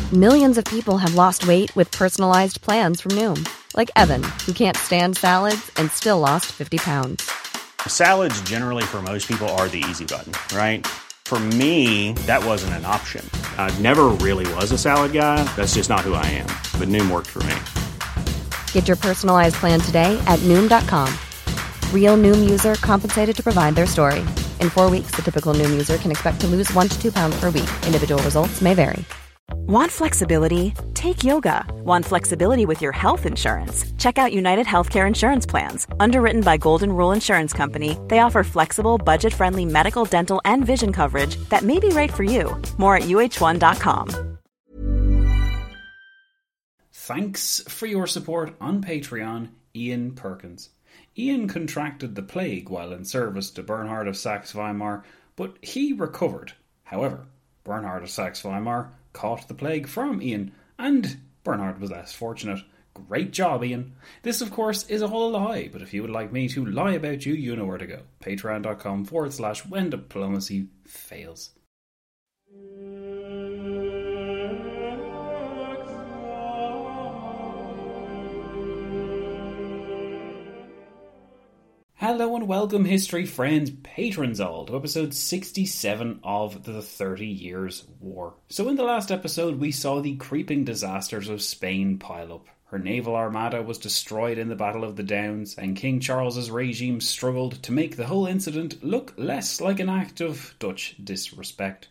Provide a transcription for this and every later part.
Millions of people have lost weight with personalized plans from Noom. Like Evan, who can't stand salads and still lost 50 pounds. Salads generally for most people are the easy button, right? For me, that wasn't an option. I never really was a salad guy. That's just not who I am. But Noom worked for me. Get your personalized plan today at Noom.com. Real Noom user compensated to provide their story. In 4 weeks, the typical Noom user can expect to lose 1 to 2 pounds per week. Individual results may vary. Want flexibility? Take yoga. Want flexibility with your health insurance? Check out United Healthcare Insurance Plans. Underwritten by Golden Rule Insurance Company, they offer flexible, budget-friendly medical, dental, and vision coverage that may be right for you. More at uh1.com. Thanks for your support on Patreon, Ian Perkins. Ian contracted the plague while in service to Bernhard of Saxe-Weimar, but he recovered. However, Bernhard of Saxe-Weimar caught the plague from Ian, and Bernhard was less fortunate. Great job, Ian. This, of course, is all a lie, but if you would like me to lie about you, you know where to go. Patreon.com/when diplomacy fails. Hello and welcome, history friends, patrons all, to episode 67 of the 30 Years' War. So in the last episode we saw the creeping disasters of Spain pile up. Her naval armada was destroyed in the Battle of the Downs, and King Charles's regime struggled to make the whole incident look less like an act of Dutch disrespect.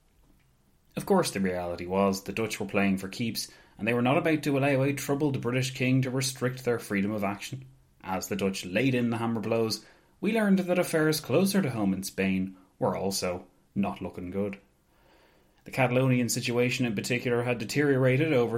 Of course, the reality was the Dutch were playing for keeps, and they were not about to allow a troubled British king to restrict their freedom of action. As the Dutch laid in the hammer blows, we learned that affairs closer to home in Spain were also not looking good. The Catalonian situation in particular had deteriorated over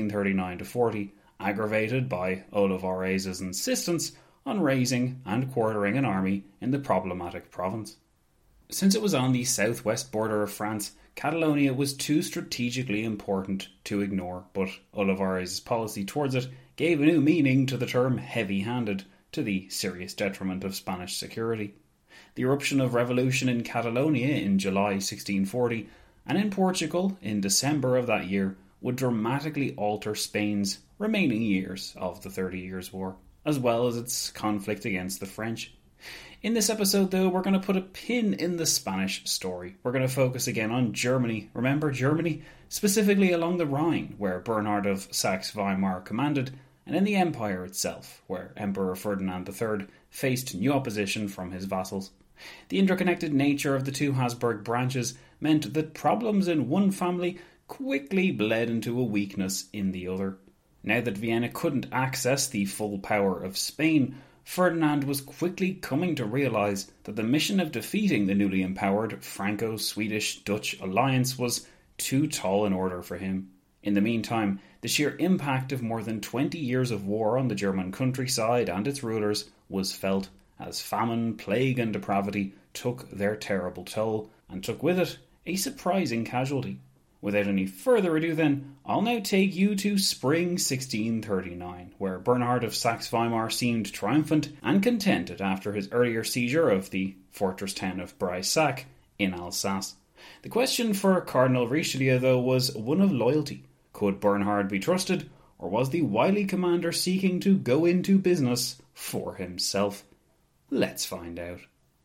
1639-40, aggravated by Olivares' insistence on raising and quartering an army in the problematic province. Since it was on the southwest border of France, Catalonia was too strategically important to ignore, but Olivares' policy towards it gave a new meaning to the term heavy-handed, to the serious detriment of Spanish security. The eruption of revolution in Catalonia in July 1640 and in Portugal in December of that year would dramatically alter Spain's remaining years of the 30 Years' War, as well as its conflict against the French. In this episode, though, we're going to put a pin in the Spanish story. We're going to focus again on Germany. Remember Germany? Specifically along the Rhine, where Bernhard of Saxe-Weimar commanded, and in the Empire itself, where Emperor Ferdinand III faced new opposition from his vassals. The interconnected nature of the two Habsburg branches meant that problems in one family quickly bled into a weakness in the other. Now that Vienna couldn't access the full power of Spain, Ferdinand was quickly coming to realise that the mission of defeating the newly empowered Franco-Swedish-Dutch alliance was too tall an order for him. In the meantime, the sheer impact of more than 20 years of war on the German countryside and its rulers was felt, as famine, plague and depravity took their terrible toll, and took with it a surprising casualty. Without any further ado then, I'll now take you to spring 1639, where Bernhard of Saxe-Weimar seemed triumphant and contented after his earlier seizure of the fortress town of Breisach in Alsace. The question for Cardinal Richelieu, though, was one of loyalty. Could Bernhard be trusted, or was the wily commander seeking to go into business for himself? Let's find out.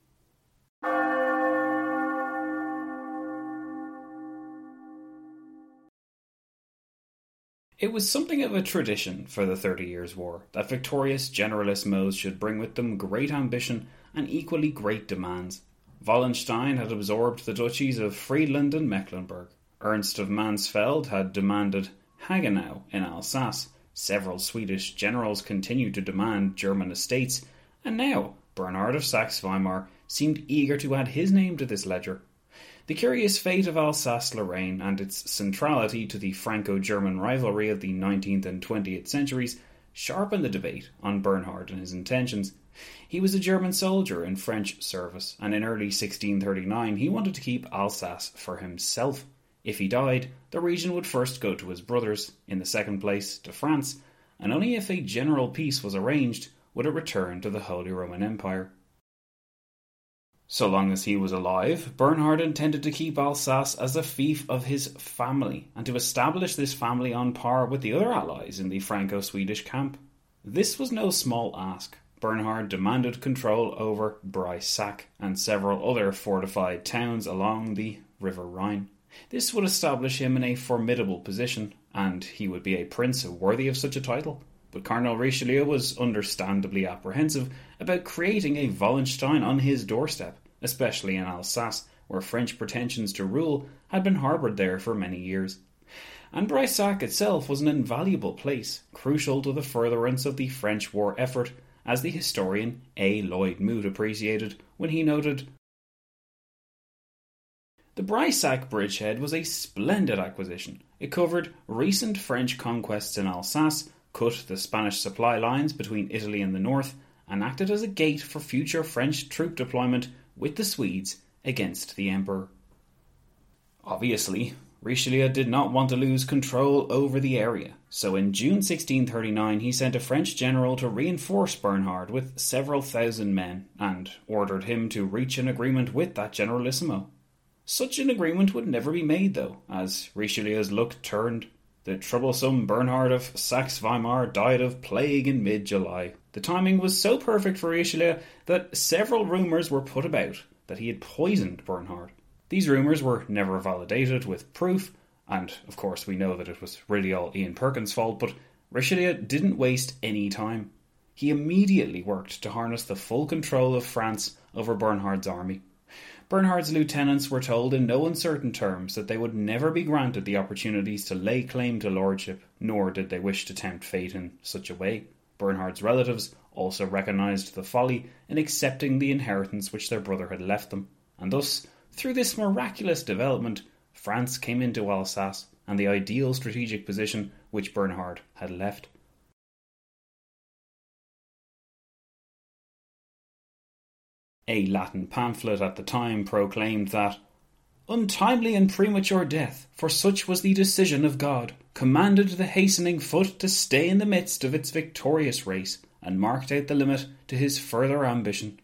It was something of a tradition for the 30 Years' War that victorious generalisimos should bring with them great ambition and equally great demands. Wallenstein had absorbed the duchies of Friedland and Mecklenburg. Ernst of Mansfeld had demanded Hagenau in Alsace. Several Swedish generals continued to demand German estates, and now Bernhard of Saxe-Weimar seemed eager to add his name to this ledger. The curious fate of Alsace-Lorraine and its centrality to the Franco-German rivalry of the 19th and 20th centuries sharpened the debate on Bernhard and his intentions. He was a German soldier in French service, and in early 1639 he wanted to keep Alsace for himself. If he died, the region would first go to his brothers, in the second place to France, and only if a general peace was arranged would it return to the Holy Roman Empire. So long as he was alive, Bernhard intended to keep Alsace as a fief of his family, and to establish this family on par with the other allies in the Franco-Swedish camp. This was no small ask. Bernhard demanded control over Breisach and several other fortified towns along the River Rhine. This would establish him in a formidable position, and he would be a prince worthy of such a title. But Cardinal Richelieu was understandably apprehensive about creating a Wallenstein on his doorstep, especially in Alsace, where French pretensions to rule had been harboured there for many years. And Breisach itself was an invaluable place, crucial to the furtherance of the French war effort, as the historian A. Lloyd Moot appreciated when he noted, "The Breisach bridgehead was a splendid acquisition. It covered recent French conquests in Alsace, cut the Spanish supply lines between Italy and the north, and acted as a gate for future French troop deployment with the Swedes against the Emperor." Obviously, Richelieu did not want to lose control over the area, so in June 1639 he sent a French general to reinforce Bernhard with several thousand men, and ordered him to reach an agreement with that generalissimo. Such an agreement would never be made, though, as Richelieu's luck turned. The troublesome Bernhard of Saxe-Weimar died of plague in mid-July. The timing was so perfect for Richelieu that several rumours were put about that he had poisoned Bernhard. These rumours were never validated with proof, and of course we know that it was really all Ian Perkins' fault, but Richelieu didn't waste any time. He immediately worked to harness the full control of France over Bernhard's army. Bernhard's lieutenants were told in no uncertain terms that they would never be granted the opportunities to lay claim to lordship, nor did they wish to tempt fate in such a way. Bernhard's relatives also recognised the folly in accepting the inheritance which their brother had left them, and thus, through this miraculous development, France came into Alsace and the ideal strategic position which Bernhard had left. A Latin pamphlet at the time proclaimed that "untimely and premature death, for such was the decision of God, commanded the hastening foot to stay in the midst of its victorious race, and marked out the limit to his further ambition."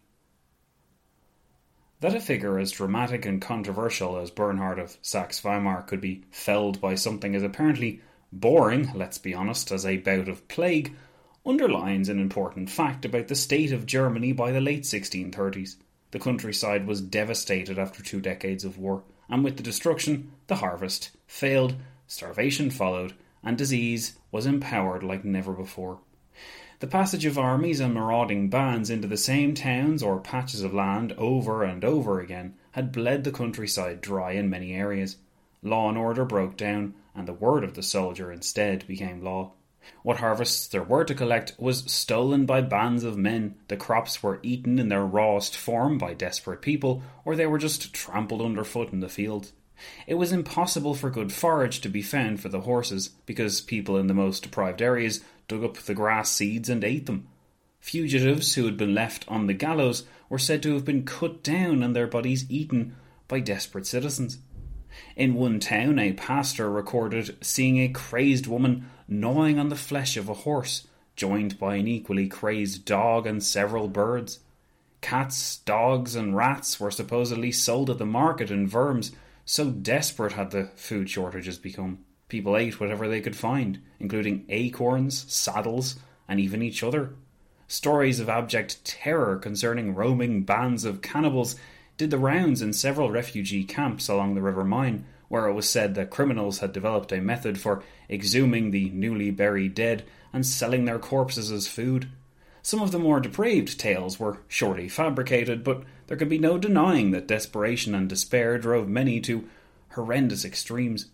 That a figure as dramatic and controversial as Bernhard of Saxe-Weimar could be felled by something as apparently boring, let's be honest, as a bout of plague, underlines an important fact about the state of Germany by the late 1630s. The countryside was devastated after 2 decades of war, and with the destruction, the harvest failed, starvation followed, and disease was empowered like never before. The passage of armies and marauding bands into the same towns or patches of land over and over again had bled the countryside dry in many areas. Law and order broke down, and the word of the soldier instead became law. What harvests there were to collect was stolen by bands of men, the crops were eaten in their rawest form by desperate people, or they were just trampled underfoot in the fields. It was impossible for good forage to be found for the horses, because people in the most deprived areas dug up the grass seeds and ate them. Fugitives who had been left on the gallows were said to have been cut down and their bodies eaten by desperate citizens. In one town, a pastor recorded seeing a crazed woman gnawing on the flesh of a horse, joined by an equally crazed dog and several birds. Cats, dogs, and rats were supposedly sold at the market in Worms, so desperate had the food shortages become. People ate whatever they could find, including acorns, saddles, and even each other. Stories of abject terror concerning roaming bands of cannibals did the rounds in several refugee camps along the River Main, where it was said that criminals had developed a method for exhuming the newly buried dead and selling their corpses as food. Some of the more depraved tales were surely fabricated, but there could be no denying that desperation and despair drove many to horrendous extremes.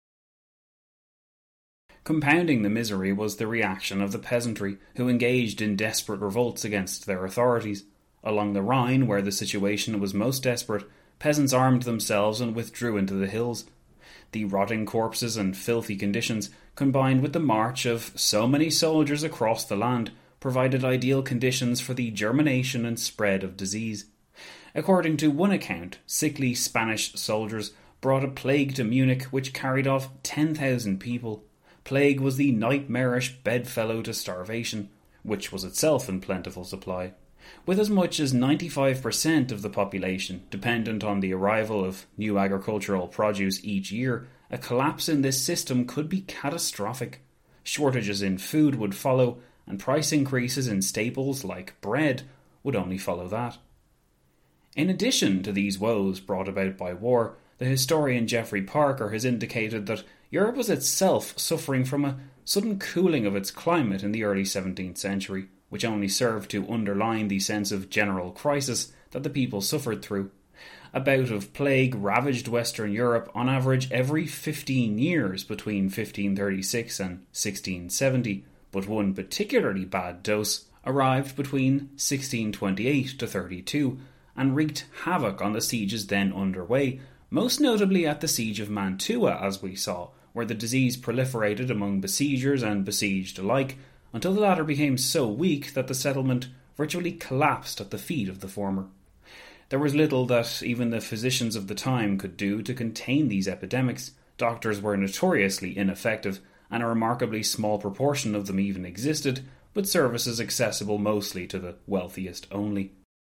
Compounding the misery was the reaction of the peasantry, who engaged in desperate revolts against their authorities. Along the Rhine, where the situation was most desperate, peasants armed themselves and withdrew into the hills. The rotting corpses and filthy conditions, combined with the march of so many soldiers across the land, provided ideal conditions for the germination and spread of disease. According to one account, sickly Spanish soldiers brought a plague to Munich which carried off 10,000 people. Plague was the nightmarish bedfellow to starvation, which was itself in plentiful supply. With as much as 95% of the population dependent on the arrival of new agricultural produce each year, a collapse in this system could be catastrophic. Shortages in food would follow, and price increases in staples like bread would only follow that. In addition to these woes brought about by war, the historian Geoffrey Parker has indicated that Europe was itself suffering from a sudden cooling of its climate in the early 17th century, which only served to underline the sense of general crisis that the people suffered through. A bout of plague ravaged Western Europe on average every 15 years between 1536 and 1670, but one particularly bad dose arrived between 1628 to 32 and wreaked havoc on the sieges then underway, most notably at the Siege of Mantua, as we saw, where the disease proliferated among besiegers and besieged alike, until the latter became so weak that the settlement virtually collapsed at the feet of the former. There was little that even the physicians of the time could do to contain these epidemics. Doctors were notoriously ineffective, and a remarkably small proportion of them even existed, but services accessible mostly to the wealthiest only.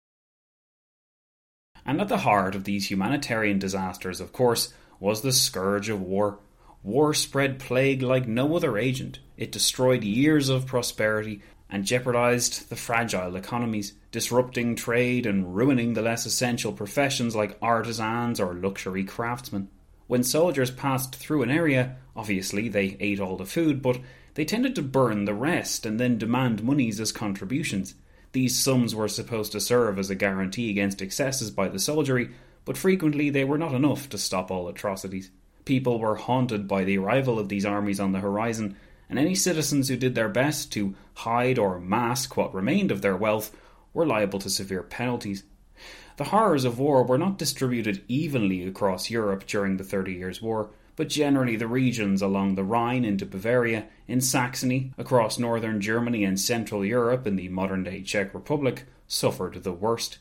And at the heart of these humanitarian disasters, of course, was the scourge of war. War spread plague like no other agent. It destroyed years of prosperity and jeopardized the fragile economies, disrupting trade and ruining the less essential professions like artisans or luxury craftsmen. When soldiers passed through an area, obviously they ate all the food, but they tended to burn the rest and then demand monies as contributions. These sums were supposed to serve as a guarantee against excesses by the soldiery, but frequently they were not enough to stop all atrocities. People were haunted by the arrival of these armies on the horizon, and any citizens who did their best to hide or mask what remained of their wealth were liable to severe penalties. The horrors of war were not distributed evenly across Europe during the 30 Years' War, but generally the regions along the Rhine into Bavaria, in Saxony, across northern Germany and Central Europe in the modern-day Czech Republic, suffered the worst.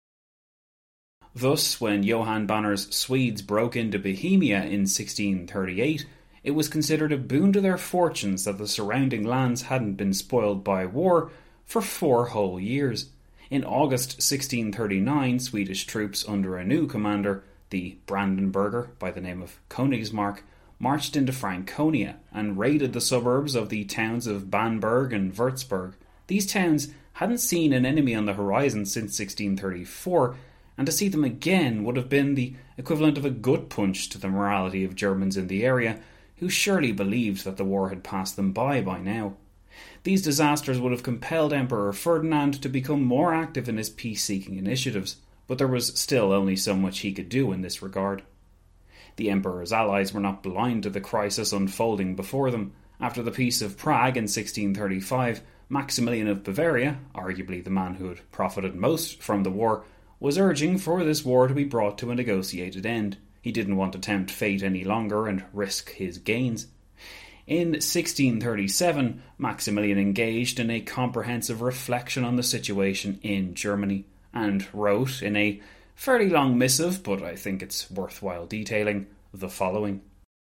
Thus, when Johann Banner's Swedes broke into Bohemia in 1638, it was considered a boon to their fortunes that the surrounding lands hadn't been spoiled by war for 4 whole years. In August 1639, Swedish troops under a new commander, the Brandenburger by the name of Königsmark, marched into Franconia and raided the suburbs of the towns of Bamberg and Würzburg. These towns hadn't seen an enemy on the horizon since 1634, and to see them again would have been the equivalent of a gut punch to the morality of Germans in the area, who surely believed that the war had passed them by now. These disasters would have compelled Emperor Ferdinand to become more active in his peace-seeking initiatives, but there was still only so much he could do in this regard. The Emperor's allies were not blind to the crisis unfolding before them. After the Peace of Prague in 1635, Maximilian of Bavaria, arguably the man who had profited most from the war, was urging for this war to be brought to a negotiated end. He didn't want to tempt fate any longer and risk his gains. In 1637, Maximilian engaged in a comprehensive reflection on the situation in Germany, and wrote in a fairly long missive, but I think it's worthwhile detailing, the following.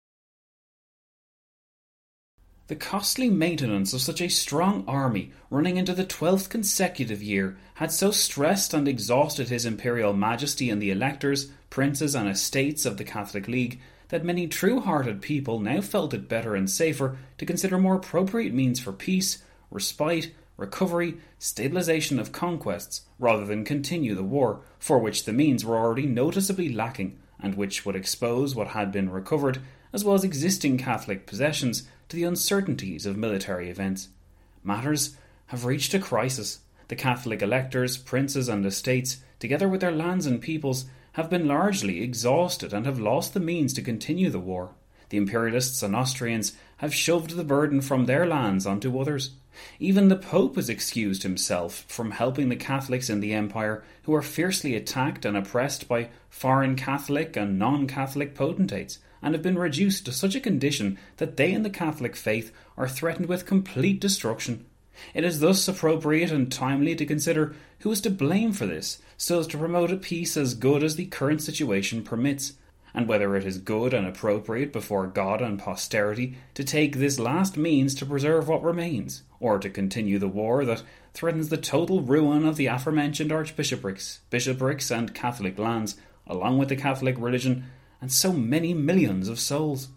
The costly maintenance of such a strong army, running into the 12th consecutive year, had so stressed and exhausted his imperial majesty and the electors, princes and estates of the Catholic League, that many true-hearted people now felt it better and safer to consider more appropriate means for peace, respite, recovery, stabilisation of conquests, rather than continue the war, for which the means were already noticeably lacking, and which would expose what had been recovered, as well as existing Catholic possessions, to the uncertainties of military events. Matters have reached a crisis. The Catholic electors, princes and estates, together with their lands and peoples, have been largely exhausted and have lost the means to continue the war. The Imperialists and Austrians have shoved the burden from their lands onto others. Even the Pope has excused himself from helping the Catholics in the Empire, who are fiercely attacked and oppressed by foreign Catholic and non-Catholic potentates, and have been reduced to such a condition that they and the Catholic faith are threatened with complete destruction. It is thus appropriate and timely to consider who is to blame for this, so as to promote a peace as good as the current situation permits. and whether it is good and appropriate before God and posterity to take this last means to preserve what remains, or to continue the war that threatens the total ruin of the aforementioned archbishoprics, bishoprics and Catholic lands, along with the Catholic religion, and so many millions of souls.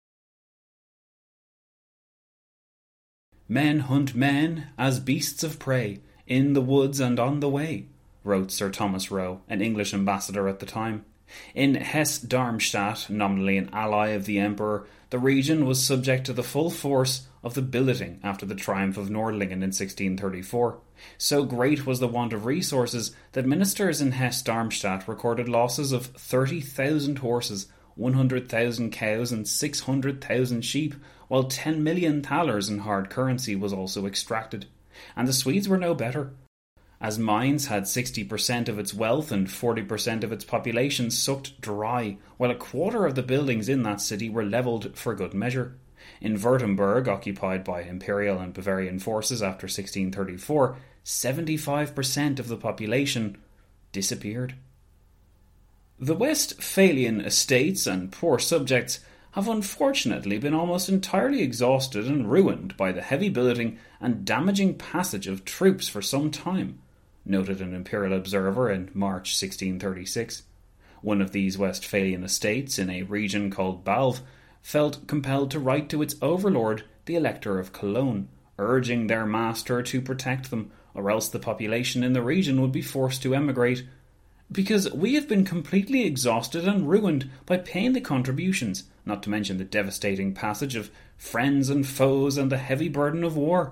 Men hunt men as beasts of prey, in the woods and on the way, wrote Sir Thomas Roe, an English ambassador at the time. In Hesse-Darmstadt, nominally an ally of the Emperor, the region was subject to the full force of the billeting after the triumph of Nordlingen in 1634. So great was the want of resources that ministers in Hesse-Darmstadt recorded losses of 30,000 horses, 100,000 cows and 600,000 sheep, while 10 million thalers in hard currency was also extracted. And the Swedes were no better. As Mainz had 60% of its wealth and 40% of its population sucked dry, while a quarter of the buildings in that city were levelled for good measure. In Württemberg, occupied by Imperial and Bavarian forces after 1634, 75% of the population disappeared. The Westphalian estates and poor subjects have unfortunately been almost entirely exhausted and ruined by the heavy billeting and damaging passage of troops for some time, noted an Imperial observer in March 1636. One of these Westphalian estates, in a region called Balve, felt compelled to write to its overlord, the Elector of Cologne, urging their master to protect them, or else the population in the region would be forced to emigrate, because we have been completely exhausted and ruined by paying the contributions, not to mention the devastating passage of friends and foes and the heavy burden of war.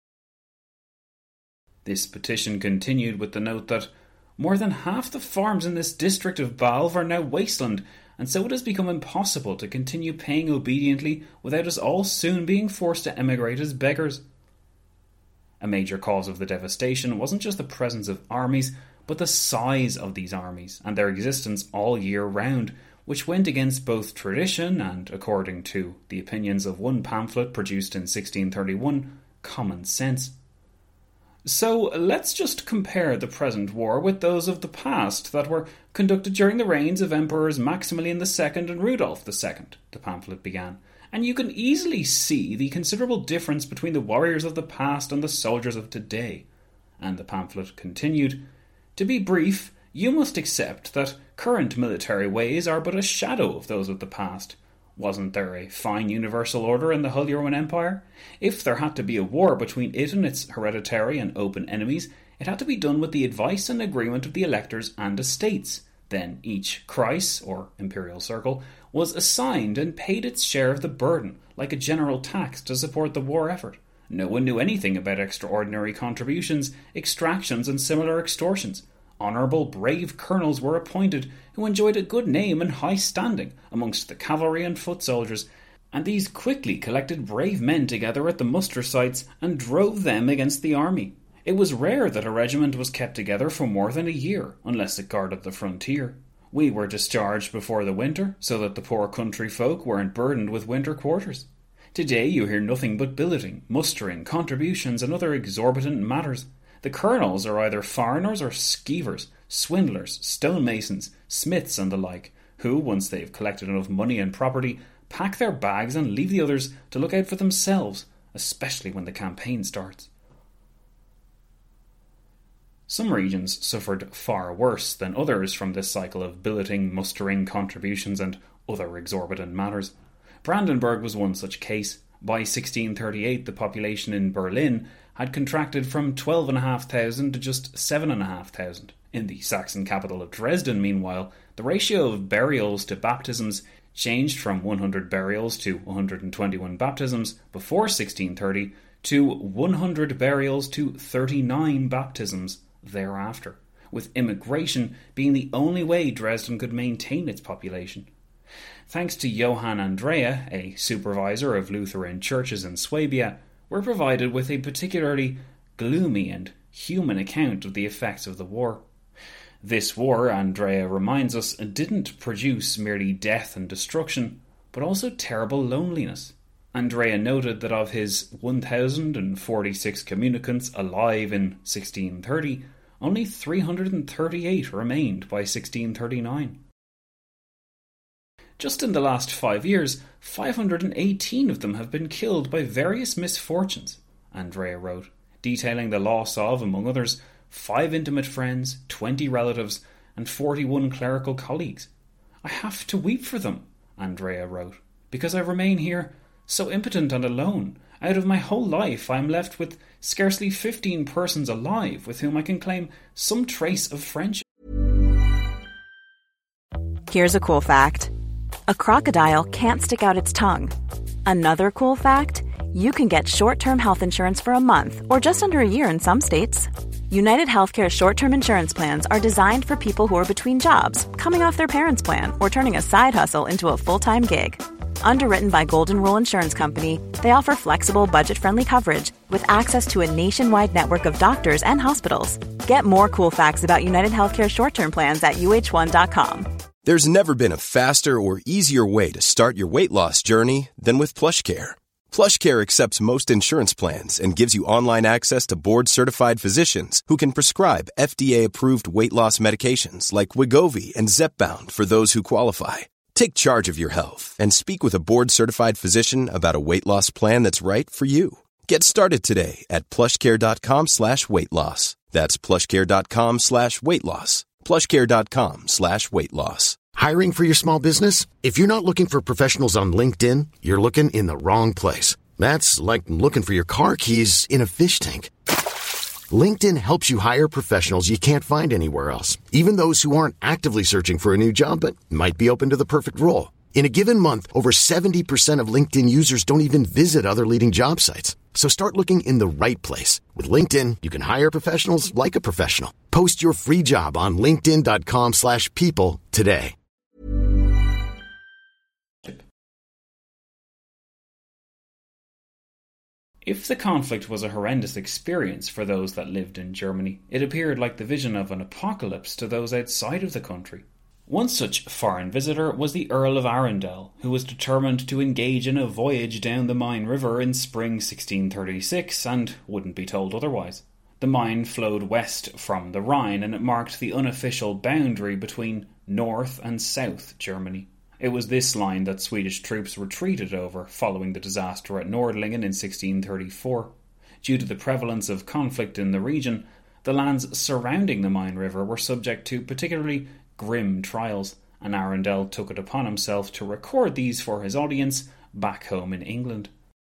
This petition continued with the note that more than half the farms in this district of Balve are now wasteland, and so it has become impossible to continue paying obediently without us all soon being forced to emigrate as beggars. A major cause of the devastation wasn't just the presence of armies, but the size of these armies and their existence all year round, which went against both tradition and, according to the opinions of one pamphlet produced in 1631, common sense. So let's just compare the present war with those of the past that were conducted during the reigns of Emperors Maximilian II and Rudolf II, the pamphlet began, and you can easily see the considerable difference between the warriors of the past and the soldiers of today. And the pamphlet continued, to be brief, you must accept that current military ways are but a shadow of those of the past. Wasn't there a fine universal order in the Holy Roman Empire? If there had to be a war between it and its hereditary and open enemies, it had to be done with the advice and agreement of the electors and estates. Then each Kreis, or imperial circle, was assigned and paid its share of the burden, like a general tax, to support the war effort. No one knew anything about extraordinary contributions, extractions, and similar extortions. Honourable, brave colonels were appointed who enjoyed a good name and high standing amongst the cavalry and foot soldiers, and these quickly collected brave men together at the muster sites and drove them against the army. It was rare that a regiment was kept together for more than a year, unless it guarded the frontier. We were discharged before the winter, so that the poor country folk weren't burdened with winter quarters. Today you hear nothing but billeting, mustering, contributions, and other exorbitant matters. The colonels are either foreigners or skeevers, swindlers, stonemasons, smiths, and the like, who, once they've collected enough money and property, pack their bags and leave the others to look out for themselves, especially when the campaign starts. Some regions suffered far worse than others from this cycle of billeting, mustering, contributions, and other exorbitant matters. Brandenburg was one such case. By 1638, the population in Berlin had contracted from 12,500 to just 7,500. In the Saxon capital of Dresden, meanwhile, the ratio of burials to baptisms changed from 100 burials to 121 baptisms before 1630 to 100 burials to 39 baptisms thereafter, with immigration being the only way Dresden could maintain its population. Thanks to Johann Andrea, a supervisor of Lutheran churches in Swabia, we're provided with a particularly gloomy and human account of the effects of the war. This war, Andrea reminds us, didn't produce merely death and destruction, but also terrible loneliness. Andrea noted that of his 1,046 communicants alive in 1630, only 338 remained by 1639. Just in the last 5 years, 518 of them have been killed by various misfortunes, Andrea wrote, detailing the loss of, among others, 5 intimate friends, 20 relatives, and 41 clerical colleagues. I have to weep for them, Andrea wrote, because I remain here so impotent and alone. Out of my whole life I am left with scarcely 15 persons alive with whom I can claim some trace of friendship. Here's a cool fact. A crocodile can't stick out its tongue. Another cool fact, you can get short-term health insurance for a month or just under a year in some states. United Healthcare short-term insurance plans are designed for people who are between jobs, coming off their parents' plan, or turning a side hustle into a full-time gig. Underwritten by Golden Rule Insurance Company, they offer flexible, budget-friendly coverage with access to a nationwide network of doctors and hospitals. Get more cool facts about United Healthcare short-term plans at uh1.com. There's never been a faster or easier way to start your weight loss journey than with PlushCare. PlushCare accepts most insurance plans and gives you online access to board-certified physicians who can prescribe FDA-approved weight loss medications like Wegovy and Zepbound for those who qualify. Take charge of your health and speak with a board-certified physician about a weight loss plan that's right for you. Get started today at plushcare.com/weight loss. That's plushcare.com/weight loss. plushcare.com/weight loss. Hiring for your small business? If you're not looking for professionals on LinkedIn, you're looking in the wrong place. That's like looking for your car keys in a fish tank. LinkedIn helps you hire professionals you can't find anywhere else, even those who aren't actively searching for a new job but might be open to the perfect role. In a given month, over 70% of LinkedIn users don't even visit other leading job sites. So start looking in the right place. With LinkedIn, you can hire professionals like a professional. Post your free job on linkedin.com/people today. If the conflict was a horrendous experience for those that lived in Germany, it appeared like the vision of an apocalypse to those outside of the country. One such foreign visitor was the Earl of Arundel, who was determined to engage in a voyage down the Main River in spring 1636 and wouldn't be told otherwise. The Main flowed west from the Rhine and it marked the unofficial boundary between North and South Germany. It was this line that Swedish troops retreated over following the disaster at Nordlingen in 1634. Due to the prevalence of conflict in the region, the lands surrounding the Main River were subject to particularly grim trials, and Arundel took it upon himself to record these for his audience back home in England.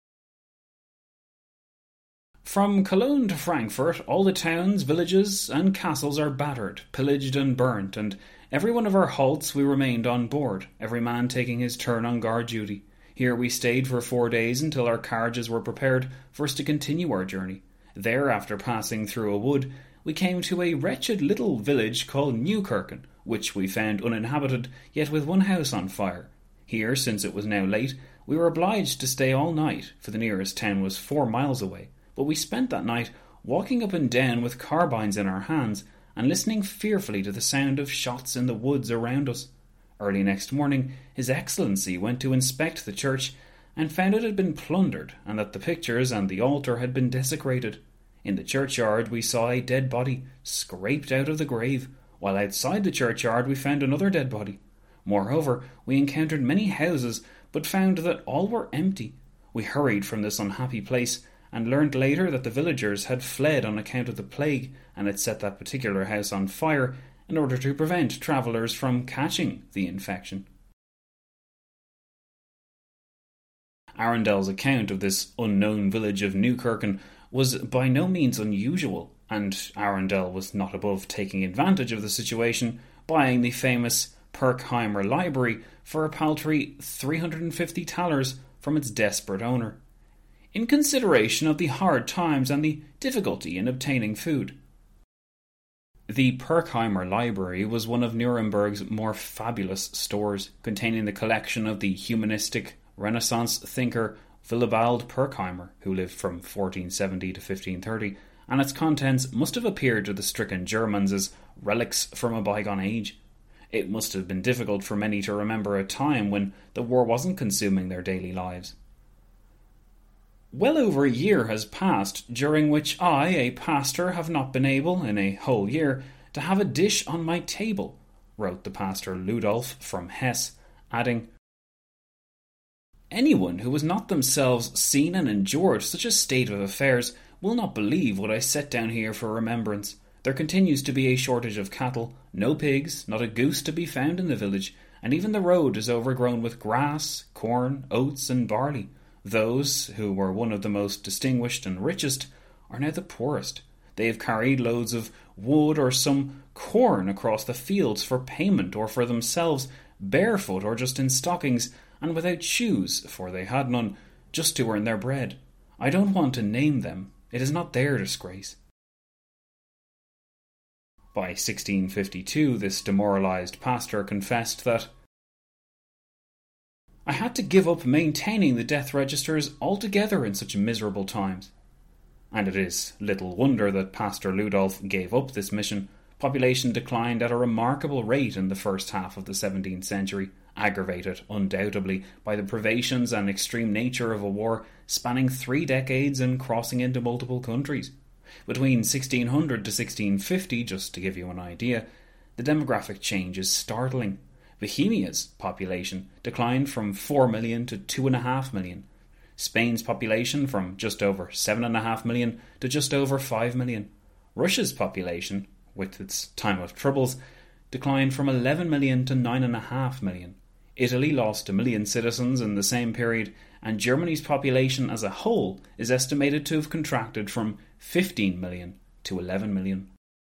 From Cologne to Frankfurt, all the towns, villages and castles are battered, pillaged and burnt, and every one of our halts we remained on board, every man taking his turn on guard duty. Here we stayed for 4 days until our carriages were prepared for us to continue our journey. There, after passing through a wood, we came to a wretched little village called Newkirken, which we found uninhabited, yet with one house on fire. Here, since it was now late, we were obliged to stay all night, for the nearest town was 4 miles away. But we spent that night walking up and down with carbines in our hands, and listening fearfully to the sound of shots in the woods around us. Early next morning, His Excellency went to inspect the church, and found it had been plundered, and that the pictures and the altar had been desecrated. In the churchyard we saw a dead body, scraped out of the grave, while outside the churchyard we found another dead body. Moreover, we encountered many houses, but found that all were empty. We hurried from this unhappy place, and learnt later that the villagers had fled on account of the plague, and had set that particular house on fire in order to prevent travellers from catching the infection. Arundel's account of this unknown village of Newkirken was by no means unusual, and Arundel was not above taking advantage of the situation, buying the famous Pirkheimer Library for a paltry 350 thalers from its desperate owner, in consideration of the hard times and the difficulty in obtaining food. The Pirkheimer Library was one of Nuremberg's more fabulous stores, containing the collection of the humanistic Renaissance thinker Willibald Pirkheimer, who lived from 1470 to 1530, and its contents must have appeared to the stricken Germans as relics from a bygone age. It must have been difficult for many to remember a time when the war wasn't consuming their daily lives. Well over a year has passed, during which I, a pastor, have not been able, in a whole year, to have a dish on my table, wrote the pastor Ludolf from Hesse, adding, Anyone who has not themselves seen and endured such a state of affairs will not believe what I set down here for remembrance. There continues to be a shortage of cattle, no pigs, not a goose to be found in the village, and even the road is overgrown with grass, corn, oats and barley. Those, who were one of the most distinguished and richest, are now the poorest. They have carried loads of wood or some corn across the fields for payment or for themselves, barefoot or just in stockings, and without shoes, for they had none, just to earn their bread. I don't want to name them. It is not their disgrace. By 1652, this demoralised pastor confessed that I had to give up maintaining the death registers altogether in such miserable times. And it is little wonder that Pastor Ludolf gave up this mission. Population declined at a remarkable rate in the first half of the 17th century, aggravated, undoubtedly, by the privations and extreme nature of a war spanning 3 decades and crossing into multiple countries. Between 1600 to 1650, just to give you an idea, the demographic change is startling. Bohemia's population declined from 4 million to 2.5 million. Spain's population from just over 7.5 million to just over 5 million. Russia's population, with its time of troubles, declined from 11 million to 9.5 million. Italy lost 1 million citizens in the same period, and Germany's population as a whole is estimated to have contracted from 15 million to 11 million.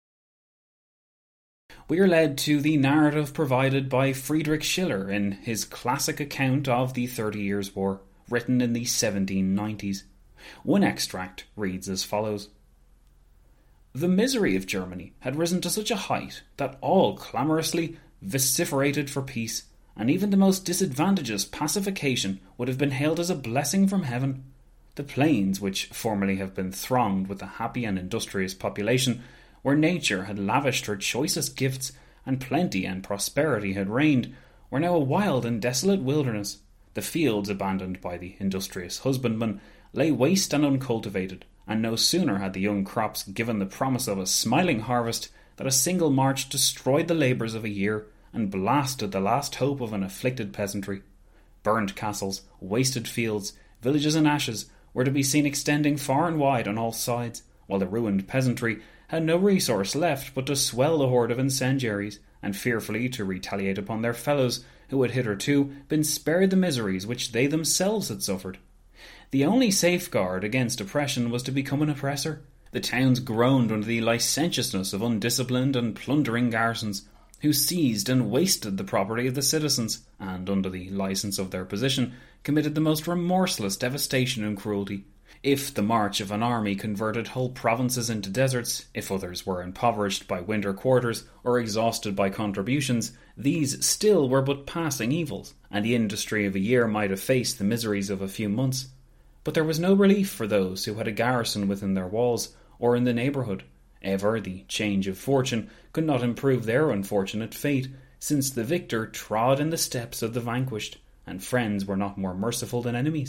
We are led to the narrative provided by Friedrich Schiller in his classic account of the 30 Years' War, written in the 1790s. One extract reads as follows. The misery of Germany had risen to such a height that all clamorously vociferated for peace, and even the most disadvantageous pacification would have been hailed as a blessing from heaven. The plains, which formerly have been thronged with a happy and industrious population, where nature had lavished her choicest gifts, and plenty and prosperity had reigned, were now a wild and desolate wilderness. The fields, abandoned by the industrious husbandman, lay waste and uncultivated, and no sooner had the young crops given the promise of a smiling harvest that a single march destroyed the labours of a year and blasted the last hope of an afflicted peasantry. Burned castles, wasted fields, villages in ashes were to be seen extending far and wide on all sides, while the ruined peasantry had no resource left but to swell the horde of incendiaries, and fearfully to retaliate upon their fellows who had hitherto been spared the miseries which they themselves had suffered. The only safeguard against oppression was to become an oppressor. The towns groaned under the licentiousness of undisciplined and plundering garrisons, who seized and wasted the property of the citizens, and, under the licence of their position, committed the most remorseless devastation and cruelty. If the march of an army converted whole provinces into deserts, if others were impoverished by winter quarters or exhausted by contributions, these still were but passing evils, and the industry of a year might efface the miseries of a few months. But there was no relief for those who had a garrison within their walls, or in the neighbourhood. Ever the change of fortune could not improve their unfortunate fate, since the victor trod in the steps of the vanquished, and friends were not more merciful than enemies.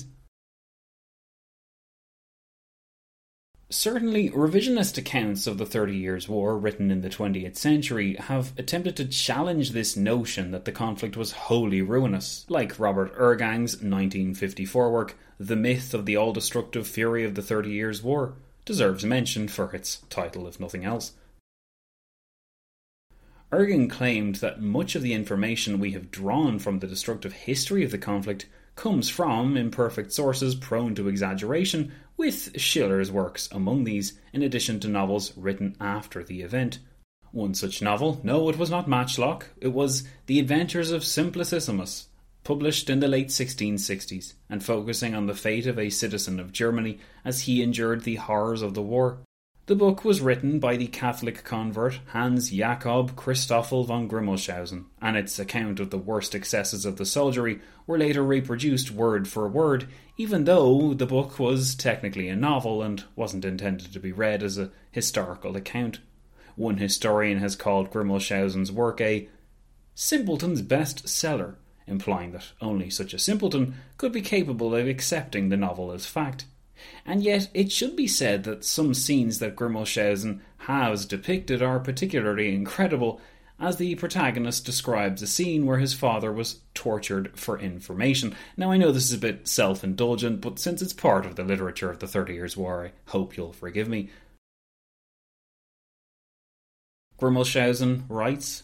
Certainly, revisionist accounts of the 30 Years' War written in the 20th century have attempted to challenge this notion that the conflict was wholly ruinous, like Robert Ergang's 1954 work, The Myth of the All-Destructive Fury of the 30 Years' War, deserves mention for its title if nothing else. Ergang claimed that much of the information we have drawn from the destructive history of the conflict comes from imperfect sources prone to exaggeration, with Schiller's works among these, in addition to novels written after the event. One such novel, no, it was not Matchlock, it was The Adventures of Simplicissimus, published in the late 1660s, and focusing on the fate of a citizen of Germany as he endured the horrors of the war. The book was written by the Catholic convert Hans Jakob Christoffel von Grimmelshausen, and its account of the worst excesses of the soldiery were later reproduced word for word, even though the book was technically a novel and wasn't intended to be read as a historical account. One historian has called Grimmelshausen's work a simpleton's best seller, implying that only such a simpleton could be capable of accepting the novel as fact. And yet it should be said that some scenes that Grimmelshausen has depicted are particularly incredible, as the protagonist describes a scene where his father was tortured for information. Now, I know this is a bit self-indulgent, but since it's part of the literature of the 30 Years' War, I hope you'll forgive me. Grimmelshausen writes,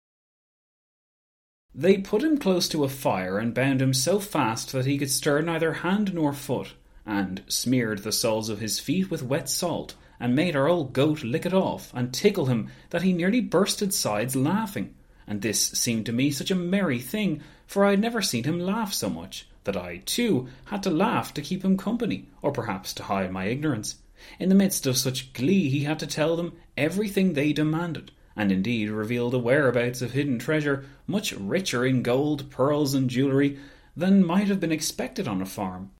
"They put him close to a fire and bound him so fast that he could stir neither hand nor foot, and smeared the soles of his feet with wet salt, and made our old goat lick it off, and tickle him that he nearly burst his sides laughing. And this seemed to me such a merry thing, for I had never seen him laugh so much, that I, too, had to laugh to keep him company, or perhaps to hide my ignorance. In the midst of such glee he had to tell them everything they demanded, and indeed reveal the whereabouts of hidden treasure much richer in gold, pearls, and jewellery than might have been expected on a farm."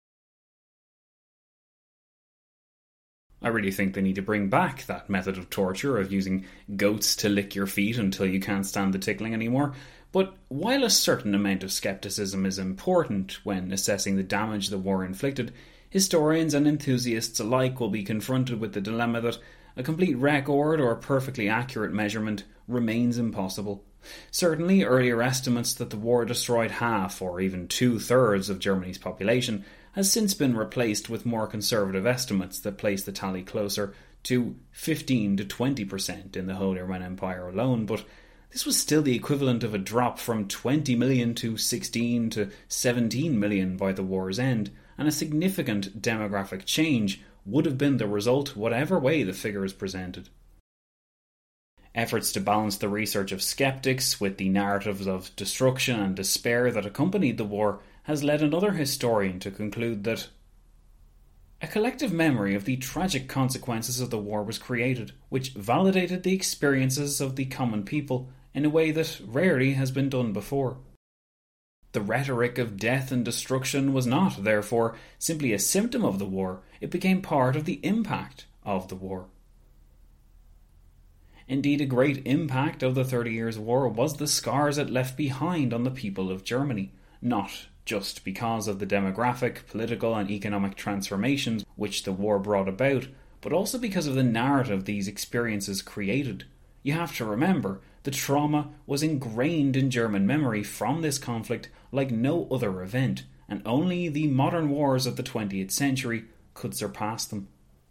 I really think they need to bring back that method of torture of using goats to lick your feet until you can't stand the tickling anymore. But while a certain amount of scepticism is important when assessing the damage the war inflicted, historians and enthusiasts alike will be confronted with the dilemma that a complete record or perfectly accurate measurement remains impossible. Certainly, earlier estimates that the war destroyed half or even 2/3 of Germany's population has since been replaced with more conservative estimates that place the tally closer to 15 to 20% in the Holy Roman Empire alone, but this was still the equivalent of a drop from 20 million to 16 to 17 million by the war's end, and a significant demographic change would have been the result whatever way the figure is presented. Efforts to balance the research of skeptics with the narratives of destruction and despair that accompanied the war has led another historian to conclude that a collective memory of the tragic consequences of the war was created, which validated the experiences of the common people in a way that rarely has been done before. The rhetoric of death and destruction was not, therefore, simply a symptom of the war, it became part of the impact of the war. Indeed, a great impact of the 30 Years' War was the scars it left behind on the people of Germany, not just because of the demographic, political and economic transformations which the war brought about, but also because of the narrative these experiences created. You have to remember, the trauma was ingrained in German memory from this conflict like no other event, and only the modern wars of the 20th century could surpass them.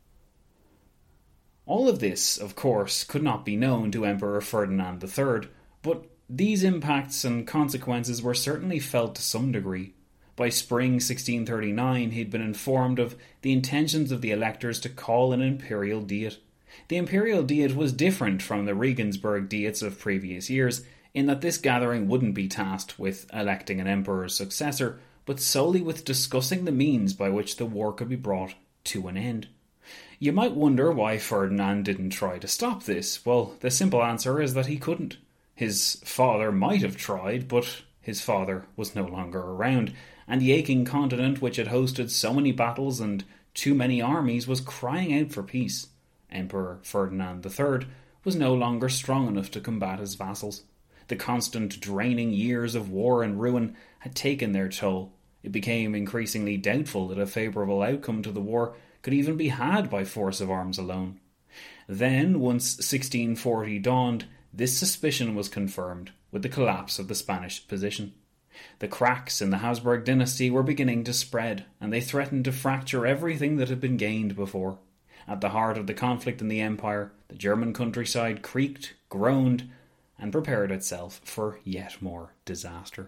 All of this, of course, could not be known to Emperor Ferdinand III, but these impacts and consequences were certainly felt to some degree. By spring 1639, he'd been informed of the intentions of the electors to call an imperial diet. The imperial diet was different from the Regensburg diets of previous years, in that this gathering wouldn't be tasked with electing an emperor's successor, but solely with discussing the means by which the war could be brought to an end. You might wonder why Ferdinand didn't try to stop this. Well, the simple answer is that he couldn't. His father might have tried, but his father was no longer around, and the aching continent which had hosted so many battles and too many armies was crying out for peace. Emperor Ferdinand III was no longer strong enough to combat his vassals. The constant draining years of war and ruin had taken their toll. It became increasingly doubtful that a favourable outcome to the war could even be had by force of arms alone. Then, once 1640 dawned, this suspicion was confirmed with the collapse of the Spanish position. The cracks in the Habsburg dynasty were beginning to spread, and they threatened to fracture everything that had been gained before. At the heart of the conflict in the empire, the German countryside creaked, groaned, and prepared itself for yet more disaster.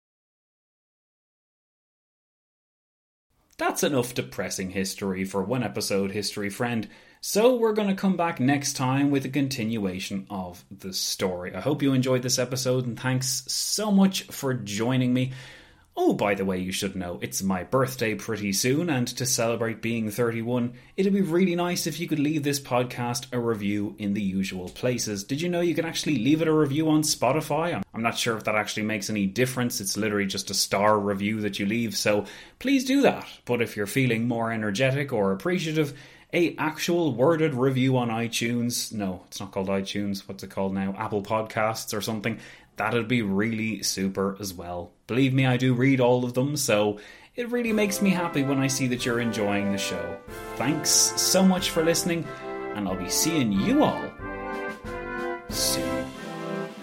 That's enough depressing history for one episode, history friend. So we're going to come back next time with a continuation of the story. I hope you enjoyed this episode, and thanks so much for joining me. Oh, by the way, you should know, it's my birthday pretty soon, and to celebrate being 31, it'd be really nice if you could leave this podcast a review in the usual places. Did you know you can actually leave it a review on Spotify? I'm not sure if that actually makes any difference. It's literally just a star review that you leave, so please do that. But if you're feeling more energetic or appreciative, a actual worded review on iTunes, no, it's not called iTunes, what's it called now? Apple Podcasts or something. That'd be really super as well. Believe me, I do read all of them, so it really makes me happy when I see that you're enjoying the show. Thanks so much for listening, and I'll be seeing you all soon.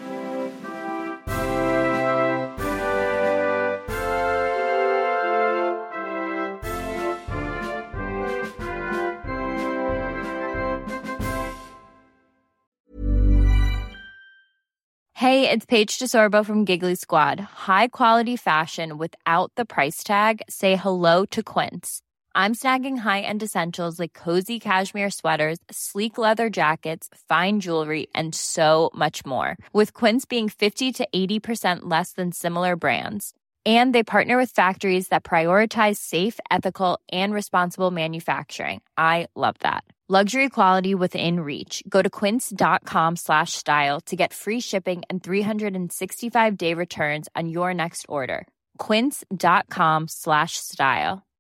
Hey, it's Paige DeSorbo from Giggly Squad. High quality fashion without the price tag. Say hello to Quince. I'm snagging high-end essentials like cozy cashmere sweaters, sleek leather jackets, fine jewelry, and so much more. With Quince being 50 to 80% less than similar brands. And they partner with factories that prioritize safe, ethical, and responsible manufacturing. I love that. Luxury quality within reach. Go to quince.com/style to get free shipping and 365-day returns on your next order. Quince.com/style.